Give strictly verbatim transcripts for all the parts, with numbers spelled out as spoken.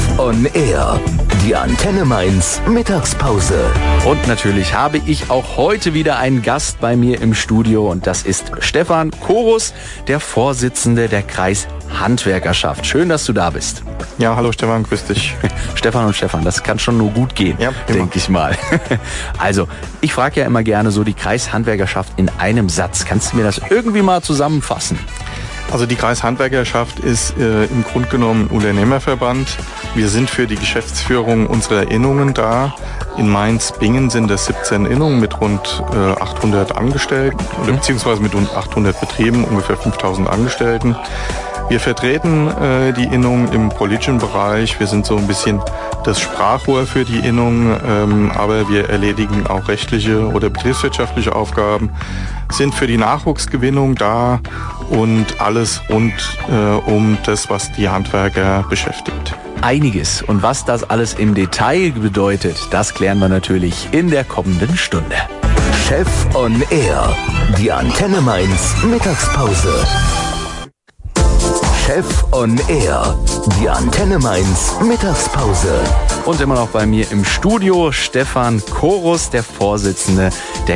on Air. Die Antenne Mainz Mittagspause. Und natürlich habe ich auch heute wieder einen Gast bei mir im Studio und das ist Stefan Korus, der Vorsitzende der Kreishandwerkerschaft. Schön, dass du da bist. Ja, hallo Stefan, grüß dich. Stefan und Stefan, das kann schon nur gut gehen, ja, denke ich mal. Also, ich frage ja immer gerne so die Kreishandwerkerschaft in einem Satz. Kannst du mir das irgendwie mal zusammenfassen? Also die Kreishandwerkerschaft ist äh, im Grunde genommen ein Unternehmerverband. Wir sind für die Geschäftsführung unserer Innungen da. In Mainz-Bingen sind das siebzehn Innungen mit rund äh, achthundert Angestellten, oder beziehungsweise mit rund achthundert Betrieben, ungefähr fünftausend Angestellten. Wir vertreten äh, die Innung im politischen Bereich. Wir sind so ein bisschen das Sprachrohr für die Innung, ähm, aber wir erledigen auch rechtliche oder betriebswirtschaftliche Aufgaben, sind für die Nachwuchsgewinnung da und alles rund äh, um das, was die Handwerker beschäftigt. Einiges. Und was das alles im Detail bedeutet, das klären wir natürlich in der kommenden Stunde. Chef on Air. Die Antenne Mainz Mittagspause. Chef on Air. Die Antenne Mainz Mittagspause. Und immer noch bei mir im Studio Stefan Korus, der Vorsitzende der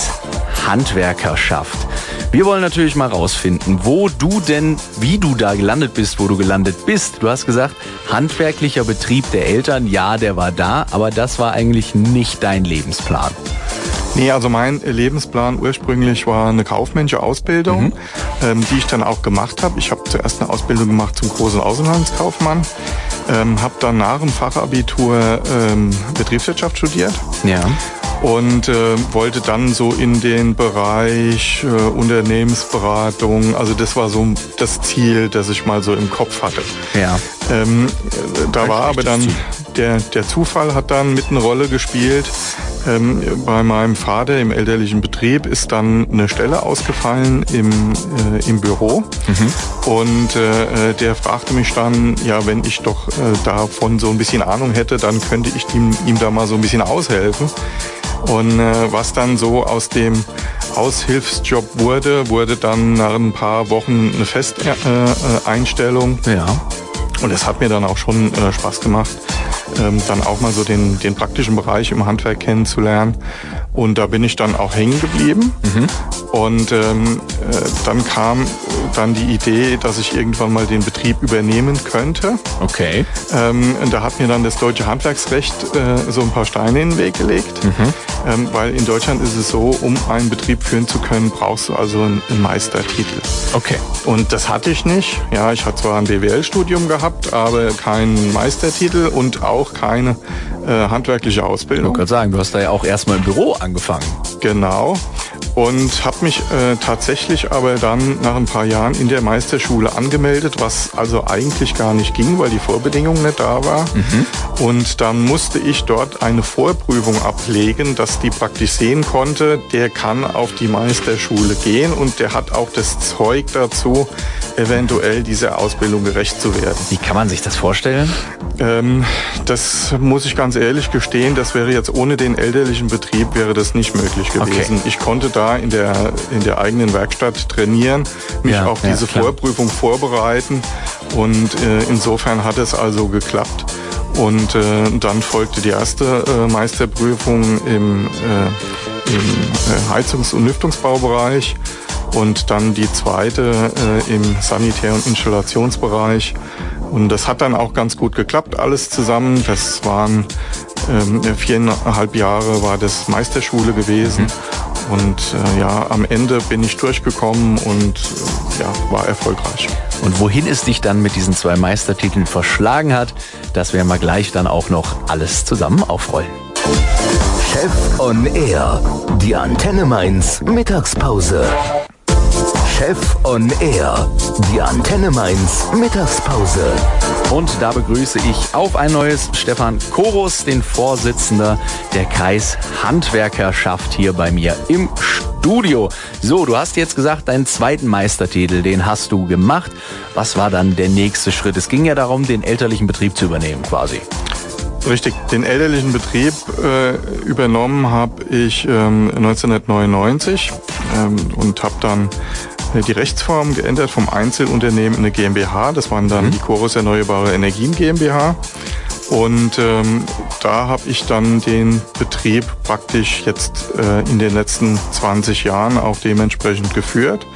Kreishandwerkerschaft. Wir wollen natürlich mal rausfinden, wo du denn, wie du da gelandet bist, wo du gelandet bist. Du hast gesagt, handwerklicher Betrieb der Eltern, ja, der war da, aber das war eigentlich nicht dein Lebensplan. Nee, also mein Lebensplan ursprünglich war eine kaufmännische Ausbildung, mhm. ähm, die ich dann auch gemacht habe. Ich habe zuerst eine Ausbildung gemacht zum großen Außenhandelskaufmann, ähm, habe dann nach dem Fachabitur ähm, Betriebswirtschaft studiert. Ja. Und äh, wollte dann so in den Bereich äh, Unternehmensberatung, also das war so das Ziel, das ich mal so im Kopf hatte. Ja. Ähm, da war aber dann, der, der Zufall hat dann mit eine Rolle gespielt. Ähm, bei meinem Vater im elterlichen Betrieb ist dann eine Stelle ausgefallen im, äh, im Büro. Mhm. Und äh, der fragte mich dann, ja, wenn ich doch äh, davon so ein bisschen Ahnung hätte, dann könnte ich ihm, ihm da mal so ein bisschen aushelfen. Und äh, was dann so aus dem Aushilfsjob wurde, wurde dann nach ein paar Wochen eine Festeinstellung. Äh, ja. Und es hat mir dann auch schon äh, Spaß gemacht, ähm, dann auch mal so den, den praktischen Bereich im Handwerk kennenzulernen. Und da bin ich dann auch hängen geblieben. Mhm. Und ähm, äh, dann kam dann die Idee, dass ich irgendwann mal den Betrieb übernehmen könnte. Okay. Ähm, da hat mir dann das deutsche Handwerksrecht äh, so ein paar Steine in den Weg gelegt. Mhm. Ähm, weil in Deutschland ist es so, um einen Betrieb führen zu können, brauchst du also einen, einen Meistertitel. Okay. Und das hatte ich nicht. Ja, ich hatte zwar ein B W L-Studium gehabt, aber keinen Meistertitel und auch keine äh, handwerkliche Ausbildung. Ich wollte gerade sagen, du hast da ja auch erstmal im Büro angefangen. Genau. Und habe mich äh, tatsächlich aber dann nach ein paar Jahren in der Meisterschule angemeldet, was also eigentlich gar nicht ging, weil die Vorbedingung nicht da war. Mhm. Und dann musste ich dort eine Vorprüfung ablegen, dass die praktisch sehen konnte, der kann auf die Meisterschule gehen und der hat auch das Zeug dazu, eventuell dieser Ausbildung gerecht zu werden. Wie kann man sich das vorstellen? Ähm, das muss ich ganz ehrlich gestehen, das wäre jetzt ohne den elterlichen Betrieb wäre das nicht möglich gewesen. Okay. Ich konnte da in der, in der eigenen Werkstatt trainieren, mich ja, auf diese ja, Vorprüfung vorbereiten und äh, insofern hat es also geklappt. Und äh, dann folgte die erste äh, Meisterprüfung im, äh, im äh, Heizungs- und Lüftungsbaubereich und dann die zweite äh, im Sanitär- und Installationsbereich. Und das hat dann auch ganz gut geklappt, alles zusammen. Das waren ähm, viereinhalb Jahre war das Meisterschule gewesen. Mhm. Und äh, ja, am Ende bin ich durchgekommen und äh, ja, war erfolgreich. Und wohin es dich dann mit diesen zwei Meistertiteln verschlagen hat, das werden wir gleich dann auch noch alles zusammen aufrollen. Chef on Air. Die Antenne Mainz Mittagspause. Chef on Air. Die Antenne Mainz Mittagspause. Und da begrüße ich auf ein neues Stefan Korus, den Vorsitzender der Kreishandwerkerschaft hier bei mir im Studio. So, du hast jetzt gesagt, deinen zweiten Meistertitel, den hast du gemacht. Was war dann der nächste Schritt? Es ging ja darum, den elterlichen Betrieb zu übernehmen quasi. Richtig, den elterlichen Betrieb äh, übernommen habe ich ähm, neunzehnhundertneunundneunzig ähm, und habe dann die Rechtsform geändert vom Einzelunternehmen in eine GmbH. Das waren dann mhm. die Korus Erneuerbare Energien GmbH. Und ähm, da habe ich dann den Betrieb praktisch jetzt äh, in den letzten zwanzig Jahren auch dementsprechend geführt.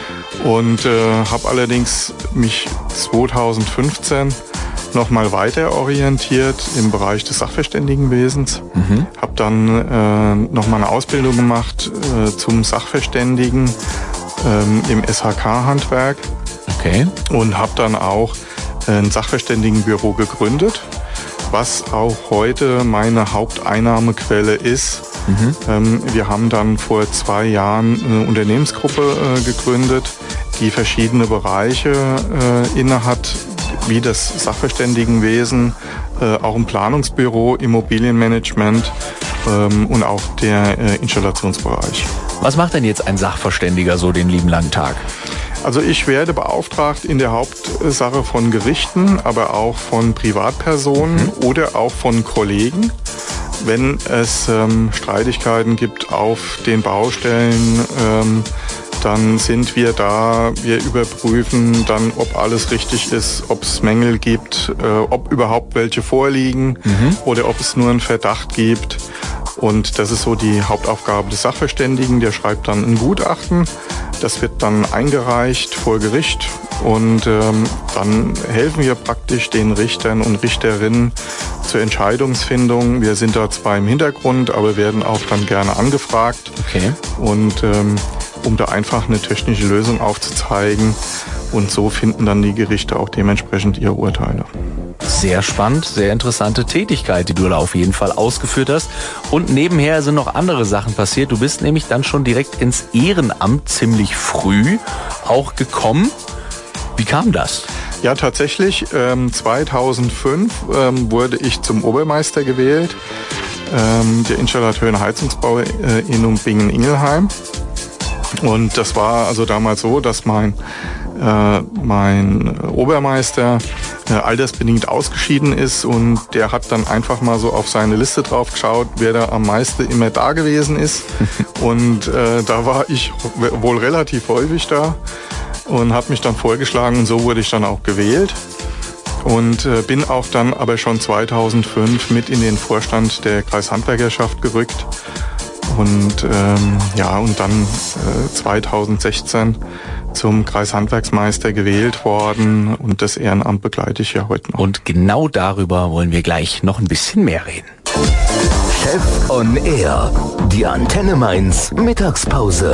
Und äh, habe allerdings mich zweitausendfünfzehn nochmal weiter orientiert im Bereich des Sachverständigenwesens. Mhm. Habe dann äh, nochmal eine Ausbildung gemacht äh, zum Sachverständigen ähm, im S H K-Handwerk. Okay. Und habe dann auch ein Sachverständigenbüro gegründet, was auch heute meine Haupteinnahmequelle ist. Mhm. Ähm, wir haben dann vor zwei Jahren eine Unternehmensgruppe äh, gegründet, die verschiedene Bereiche äh, innehat, wie das Sachverständigenwesen, äh, auch ein Planungsbüro, Immobilienmanagement ähm, und auch der äh, Installationsbereich. Was macht denn jetzt ein Sachverständiger so den lieben langen Tag? Also ich werde beauftragt in der Hauptsache von Gerichten, aber auch von Privatpersonen mhm. oder auch von Kollegen. Wenn es ähm, Streitigkeiten gibt auf den Baustellen, ähm, dann sind wir da, wir überprüfen dann, ob alles richtig ist, ob es Mängel gibt, äh, ob überhaupt welche vorliegen mhm. oder ob es nur einen Verdacht gibt. Und das ist so die Hauptaufgabe des Sachverständigen. Der schreibt dann ein Gutachten. Das wird dann eingereicht vor Gericht und ähm, dann helfen wir praktisch den Richtern und Richterinnen zur Entscheidungsfindung. Wir sind da zwar im Hintergrund, aber werden auch dann gerne angefragt. Okay. Und ähm, um da einfach eine technische Lösung aufzuzeigen. Und so finden dann die Gerichte auch dementsprechend ihre Urteile. Sehr spannend, sehr interessante Tätigkeit, die du da auf jeden Fall ausgeführt hast. Und nebenher sind noch andere Sachen passiert. Du bist nämlich dann schon direkt ins Ehrenamt ziemlich früh auch gekommen. Wie kam das? Ja, tatsächlich. Ähm, zweitausendfünf ähm, wurde ich zum Obermeister gewählt, ähm, der Installateur in Heizungsbau äh, in Bingen-Ingelheim. Und das war also damals so, dass mein äh, mein Obermeister äh, altersbedingt ausgeschieden ist und der hat dann einfach mal so auf seine Liste drauf geschaut, wer da am meisten immer da gewesen ist. Und äh, da war ich wohl relativ häufig da und habe mich dann vorgeschlagen und so wurde ich dann auch gewählt. Und äh, bin auch dann aber schon zweitausendfünf mit in den Vorstand der Kreishandwerkerschaft gerückt. Und ähm, ja, und dann äh, zweitausendsechzehn zum Kreishandwerksmeister gewählt worden und das Ehrenamt begleite ich ja heute noch. Und genau darüber wollen wir gleich noch ein bisschen mehr reden. Chef on Air, die Antenne Mainz Mittagspause.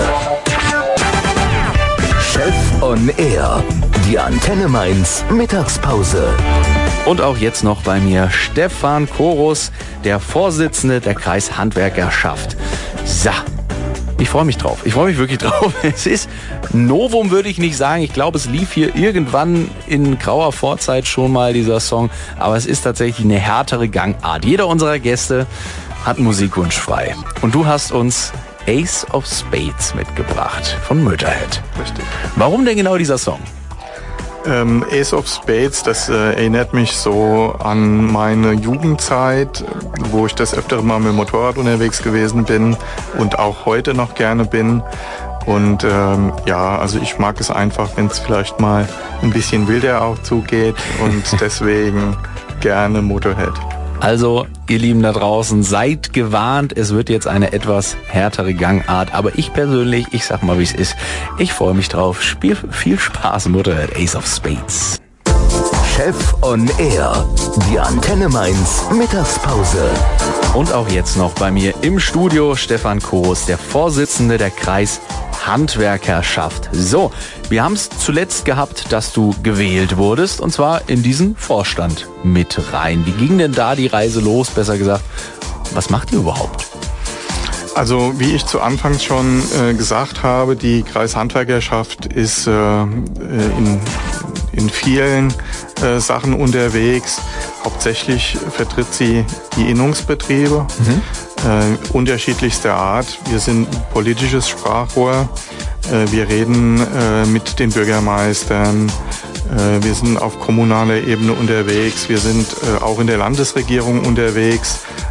Chef on Air, die Antenne Mainz Mittagspause. Und auch jetzt noch bei mir Stefan Korus, der Vorsitzende der Kreishandwerkerschaft. So, ich freue mich drauf. Ich freue mich wirklich drauf. Es ist Novum, würde ich nicht sagen. Ich glaube, es lief hier irgendwann in grauer Vorzeit schon mal, dieser Song. Aber es ist tatsächlich eine härtere Gangart. Jeder unserer Gäste hat Musikwunsch frei. Und du hast uns Ace of Spades mitgebracht von Motorhead. Richtig. Warum denn genau dieser Song? Ähm, Ace of Spades, das äh, erinnert mich so an meine Jugendzeit, wo ich das öfter mal mit dem Motorrad unterwegs gewesen bin und auch heute noch gerne bin. Und ähm, ja, also ich mag es einfach, wenn es vielleicht mal ein bisschen wilder auch zugeht und deswegen gerne Motorhead. Also, ihr Lieben da draußen, seid gewarnt, es wird jetzt eine etwas härtere Gangart, aber ich persönlich, ich sag mal wie es ist, ich freue mich drauf. Spiel viel Spaß, Motorhead, Ace of Spades. Chef on Air, die Antenne Mainz Mittagspause. Und auch jetzt noch bei mir im Studio Stefan Korus, der Vorsitzende der Kreishandwerkerschaft. So, wir haben es zuletzt gehabt, dass du gewählt wurdest, und zwar in diesen Vorstand mit rein. Wie ging denn da die Reise los, besser gesagt? Was macht ihr überhaupt? Also wie ich zu Anfangs schon äh, gesagt habe, die Kreishandwerkerschaft ist äh, in, in vielen äh, Sachen unterwegs. Hauptsächlich vertritt sie die Innungsbetriebe mhm. äh, unterschiedlichster Art. Wir sind ein politisches Sprachrohr. Äh, wir reden äh, mit den Bürgermeistern. Äh, wir sind auf kommunaler Ebene unterwegs. Wir sind äh, auch in der Landesregierung unterwegs.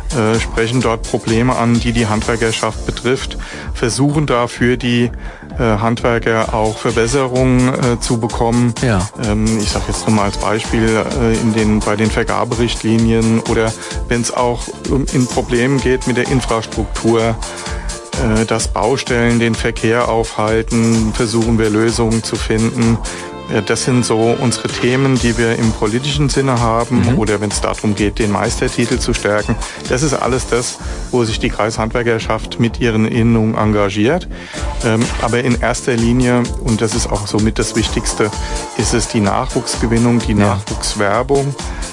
äh, sprechen dort Probleme an, die die Handwerkerschaft betrifft, versuchen dafür die äh, Handwerker auch Verbesserungen äh, zu bekommen. Ja. Ähm, ich sage jetzt nur mal als Beispiel äh, in den, bei den Vergaberichtlinien oder wenn es auch um, in Problemen geht mit der Infrastruktur, äh, dass Baustellen den Verkehr aufhalten, versuchen wir Lösungen zu finden. Das sind so unsere Themen, die wir im politischen Sinne haben, mhm. oder wenn es darum geht, den Meistertitel zu stärken. Das ist alles das, wo sich die Kreishandwerkerschaft mit ihren Innungen engagiert. Aber in erster Linie, und das ist auch somit das Wichtigste, ist es die Nachwuchsgewinnung, die ja. Nachwuchswerbung,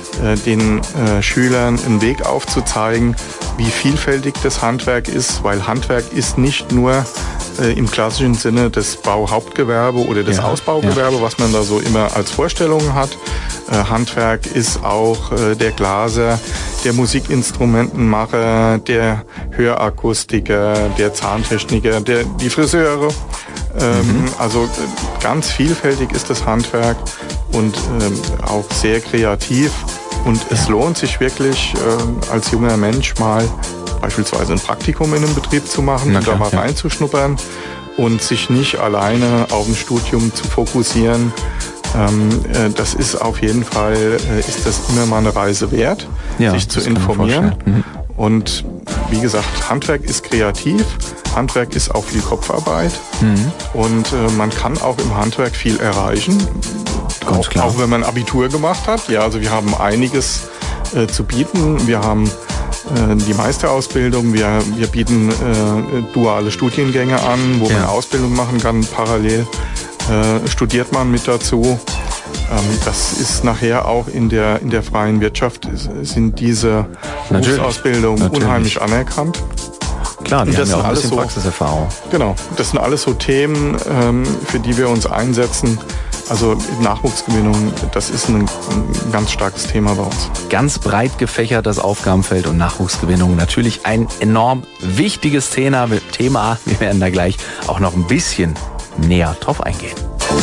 den Schülern einen Weg aufzuzeigen, wie vielfältig das Handwerk ist, weil Handwerk ist nicht nur im klassischen Sinne das Bauhauptgewerbe oder das ja, Ausbaugewerbe, ja. was man da so immer als Vorstellungen hat. Äh, Handwerk ist auch äh, der Glaser, der Musikinstrumentenmacher, der Hörakustiker, der Zahntechniker, der, die Friseure. Ähm, mhm. Also ganz vielfältig ist das Handwerk und ähm, auch sehr kreativ. Und es lohnt sich wirklich äh, als junger Mensch mal beispielsweise ein Praktikum in einem Betrieb zu machen und da mal reinzuschnuppern und sich nicht alleine auf ein Studium zu fokussieren. Ähm, äh, das ist auf jeden Fall, äh, ist das immer mal eine Reise wert, ja, sich zu informieren. Mhm. Und wie gesagt, Handwerk ist kreativ, Handwerk ist auch viel Kopfarbeit mhm. und äh, man kann auch im Handwerk viel erreichen. Ganz klar. Auch, auch wenn man Abitur gemacht hat. Ja, also wir haben einiges äh, zu bieten. Wir haben äh, die Meisterausbildung, wir, wir bieten äh, duale Studiengänge an, wo ja. man Ausbildung machen kann. Parallel äh, studiert man mit dazu. Ähm, das ist nachher auch in der, in der freien Wirtschaft, sind diese Berufsausbildungen unheimlich anerkannt. Klar, die und das haben ja auch ein bisschen so, Praxiserfahrung. Genau, das sind alles so Themen, ähm, für die wir uns einsetzen. Also Nachwuchsgewinnung, das ist ein, ein ganz starkes Thema bei uns. Ganz breit gefächert das Aufgabenfeld und Nachwuchsgewinnung. Natürlich ein enorm wichtiges Thema. Thema. Wir werden da gleich auch noch ein bisschen näher drauf eingehen.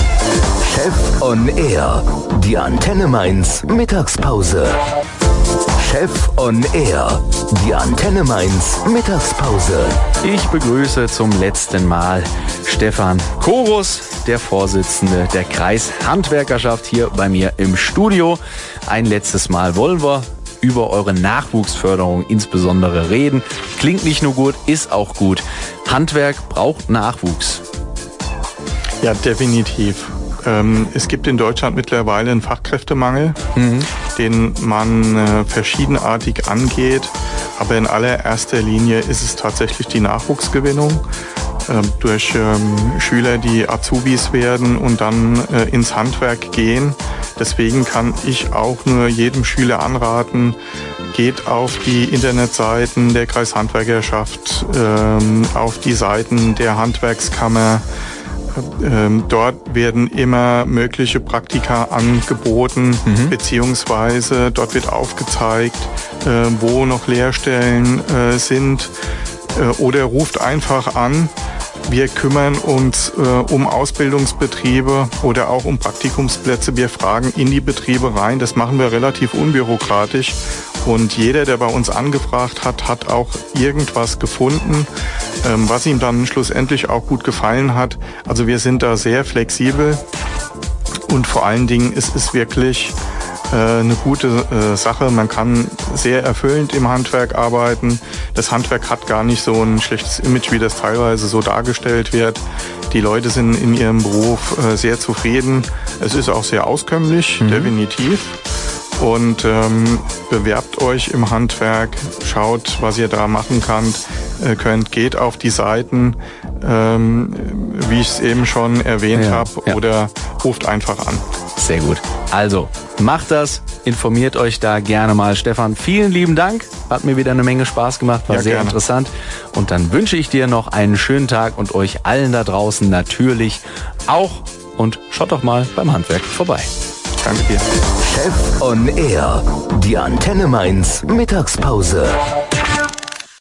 Chef on Air, die Antenne Mainz Mittagspause. Chef on Air, die Antenne Mainz Mittagspause. Ich begrüße zum letzten Mal Stefan Korus, der Vorsitzende der Kreishandwerkerschaft hier bei mir im Studio. Ein letztes Mal wollen wir über eure Nachwuchsförderung insbesondere reden. Klingt nicht nur gut, ist auch gut. Handwerk braucht Nachwuchs. Ja, definitiv. Ähm, es gibt in Deutschland mittlerweile einen Fachkräftemangel, mhm. den man äh, verschiedenartig angeht. Aber in allererster Linie ist es tatsächlich die Nachwuchsgewinnung äh, durch ähm, Schüler, die Azubis werden und dann äh, ins Handwerk gehen. Deswegen kann ich auch nur jedem Schüler anraten, geht auf die Internetseiten der Kreishandwerkerschaft, ähm, auf die Seiten der Handwerkskammer. Ähm, dort werden immer mögliche Praktika angeboten, mhm. beziehungsweise dort wird aufgezeigt, äh, wo noch Lehrstellen äh, sind, äh, oder ruft einfach an. Wir kümmern uns äh, um Ausbildungsbetriebe oder auch um Praktikumsplätze. Wir fragen in die Betriebe rein. Das machen wir relativ unbürokratisch. Und jeder, der bei uns angefragt hat, hat auch irgendwas gefunden, ähm, was ihm dann schlussendlich auch gut gefallen hat. Also wir sind da sehr flexibel und vor allen Dingen es ist wirklich äh, eine gute äh, Sache. Man kann sehr erfüllend im Handwerk arbeiten. Das Handwerk hat gar nicht so ein schlechtes Image, wie das teilweise so dargestellt wird. Die Leute sind in ihrem Beruf äh, sehr zufrieden. Es ist auch sehr auskömmlich, mhm. definitiv. Und ähm, bewerbt euch im Handwerk, schaut, was ihr da machen könnt, äh, könnt geht auf die Seiten, ähm, wie ich es eben schon erwähnt ja, habe, ja. oder ruft einfach an. Sehr gut. Also, macht das, informiert euch da gerne mal. Stefan, vielen lieben Dank. Hat mir wieder eine Menge Spaß gemacht, war ja, sehr gerne. Interessant. Und dann wünsche ich dir noch einen schönen Tag und euch allen da draußen natürlich auch. Und schaut doch mal beim Handwerk vorbei. Danke dir. Chef on Air, die Antenne Mainz Mittagspause.